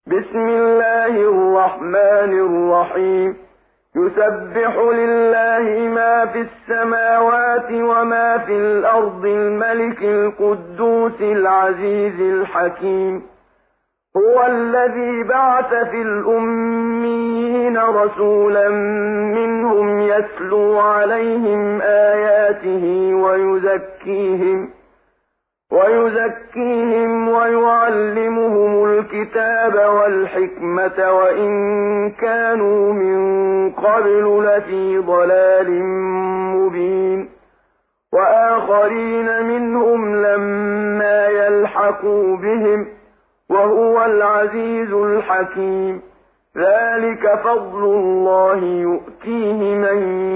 بسم الله الرحمن الرحيم يسبح لله ما في السماوات وما في الأرض الملك القدوس العزيز الحكيم هو الذي بعث في الأميين رسولا منهم يتلو عليهم آياته ويزكيهم ويعلمهم الكتاب والحكمة وإن كانوا من قبل لفي ضلال مبين وآخرين منهم لما يلحقوا بهم وهو العزيز الحكيم ذلك فضل الله يؤتيه من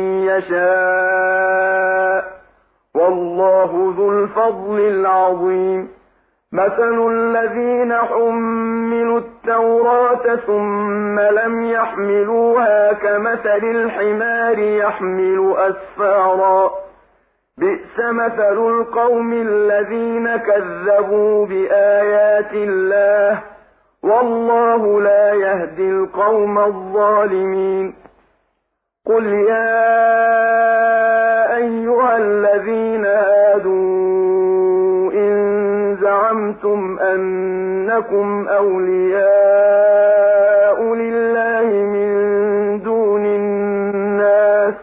يشاء والله ذو الفضل العظيم مثل الذين حملوا التوراة ثم لم يحملوها كمثل الحمار يحمل أسفارا بئس مثل القوم الذين كذبوا بآيات الله والله لا يهدي القوم الظالمين قل يا أيها الذين هادوا إن زعمتم أنكم أولياء لله من دون الناس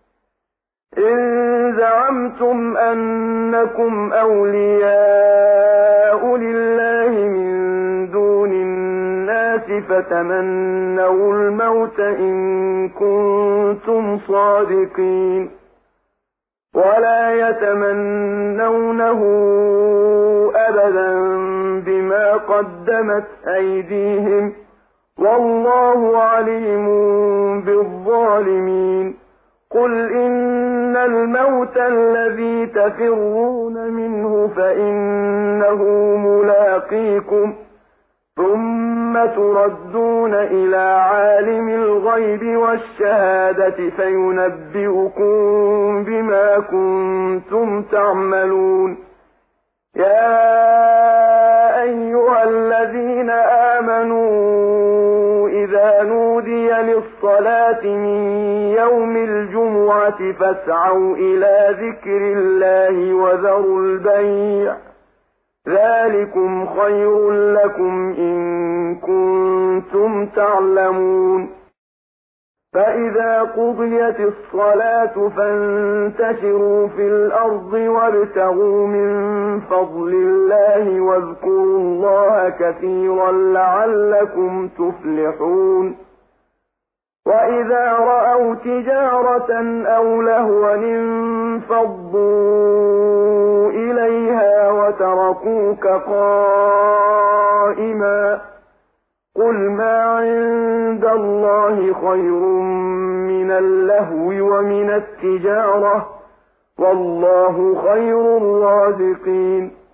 فتمنوا الموت إن كنتم صادقين ولا يتمنونه أبدا بما قدمت أيديهم والله عليم بالظالمين قل إن الموت الذي تفرون منه فإنه ملاقيكم ثم تردون إلى عالم الغيب والشهادة فينبئكم بما كنتم تعملون يا أيها الذين آمنوا إذا نودي للصلاة من يوم الجمعة فاسعوا إلى ذكر الله وذروا البيع ذلكم خير لكم إن كنتم تعلمون فإذا قضيت الصلاة فانتشروا في الأرض وابتغوا من فضل الله واذكروا الله كثيرا لعلكم تفلحون وإذا رأوا تجارة أو لهوا انفضوا إليها وتركوك قائما قل ما عند الله خير من اللهو ومن التجارة والله خير الرازقين